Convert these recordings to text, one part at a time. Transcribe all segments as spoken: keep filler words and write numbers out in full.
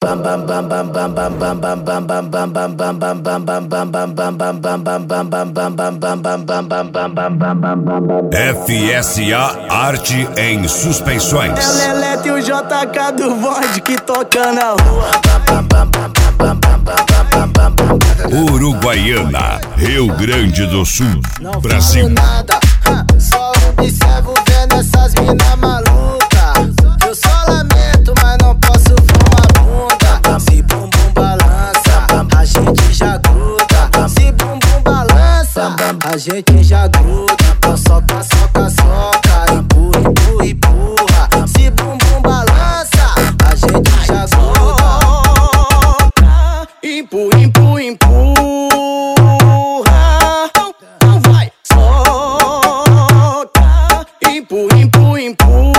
F S A Arte em Suspensões. É o Lelete e o J K do Vodka tocando a rua. Uruguaiana, Rio Grande do Sul, Não Brasil. falo nada, só observo vendo essas mina maluca. Eu só lamento, mas não posso fumar bunda. Se bumbum balança, a gente já gruda. Se bumbum balança, a gente já gruda. Então soca, soca, soca, empurra, empurra, empurra. Se bumbum balança, a gente já gruda. Empurra, empurra, empurra. Então vai, soca. Empurra, empurra, empurra.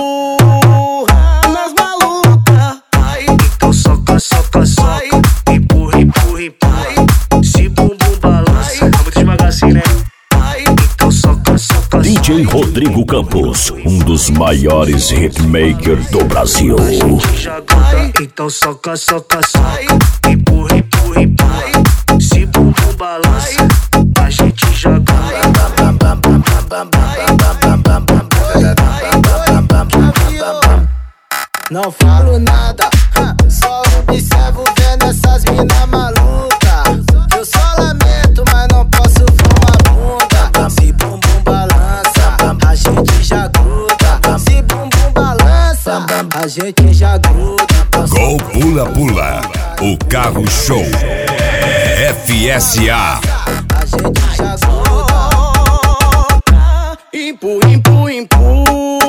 Nas malucas. Então soca, soca, soca. Empurra, empurra, empurra. Se bumbum balança, tá muito devagar assim, né? Então soca, soca, D J Rodrigo Campos, um dos maiores hitmakers do Brasil. Então soca, soca, soca. Empurra, empurra, empurra. Se bumbum balança, a gente joga. Não falo nada, só observo vendo essas mina maluca. Eu só lamento, mas não posso fumar bunda. Se bumbum balança, a gente já gruda. Se bumbum balança, a gente já gruda. Gol Pula Pula, o carro show. F S A. A gente já gruda. Empurra, empurra, empurra.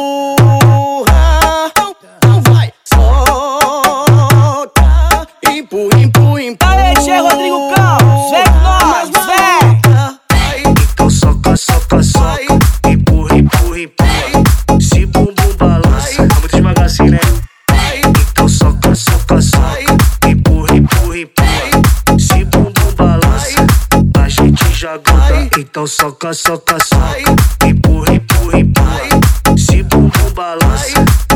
Então vai, soca. Empurra, empurra, empurra. D J Rodrigo Campos, vem com nós, vem! Então soca, soca, soca. Empurra, empurra, empurra. Se bumbum balança, tá muito devagar assim, né? Então soca, soca, soca. Empurra, empurra, empurra. Se bumbum balança, a gente já gruda. Então soca, soca, soca. Empurra, empurra, empurra. Se bumbum balança,